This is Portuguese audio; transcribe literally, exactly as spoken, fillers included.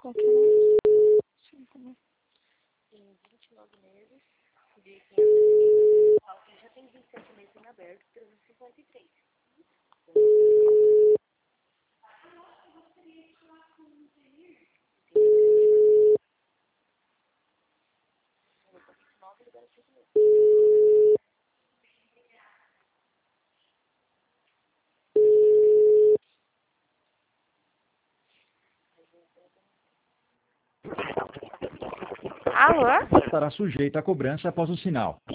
Qual que é? Em vinte e nove meses, de quinhentos e já tem vinte e sete meses em aberto, trezentos e cinquenta e três. Alô? Estará sujeita a cobrança após o sinal.